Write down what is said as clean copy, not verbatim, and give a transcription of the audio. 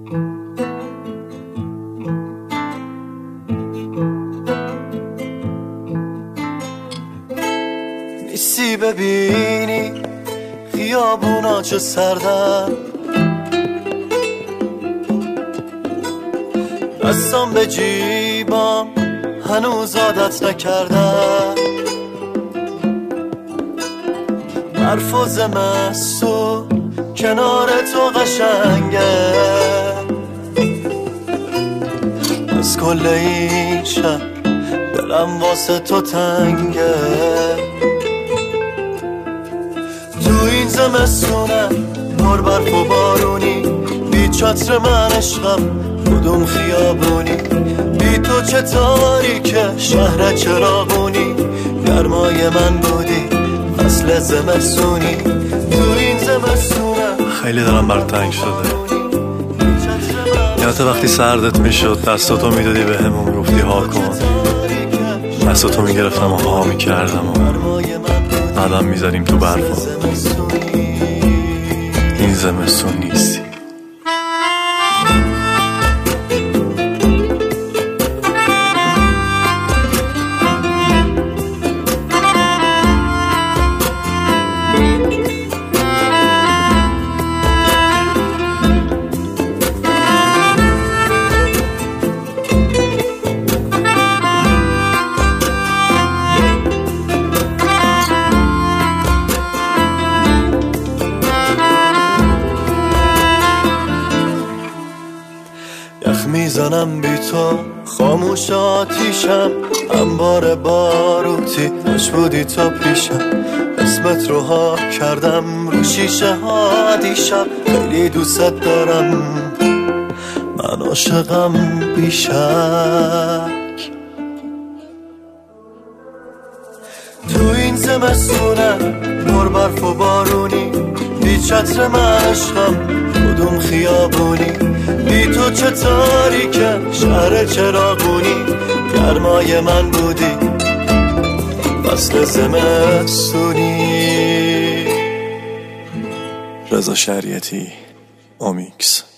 نیستی ببینی خیابونا چه سردن، دستم به جیبم هنوز عادت نکردم. برف و زمستون کنار تو قشنگه، از کل این شهر دلم واسه تو تنگه. تو این زمستونه پر برف و بارونی، بی چتر من عشقم کدوم خیابونی، بی تو چه تاریکه شهر چراغونی، گرمای من بودی فصل زمستونی. تو این زمستونه خیلی دلم برات تنگ شده، یادت وقتی سردت میشد دستاتو میدادی به هم و میگفتی ها کن، دستاتو میگرفتم و ها میکردم و قدم میزدیم تو برفا. این زمستون نیستی. یخ میزنم بی تو خاموش آتیشم، انبار باروتی خوش بودی تو پیشم، اسمت رو ها کردم رو شیشه ها دیشب. خیلی دوست دارم من عاشقم بیشک، تو این زمستونه پر برف و بارونی، بی چتر من عشقم کدوم خیابونی، بی تو چه تاریکه شهر چراغونی، گرمای من بودی فصل زمستونی. رضا شریعتی، اومیکس.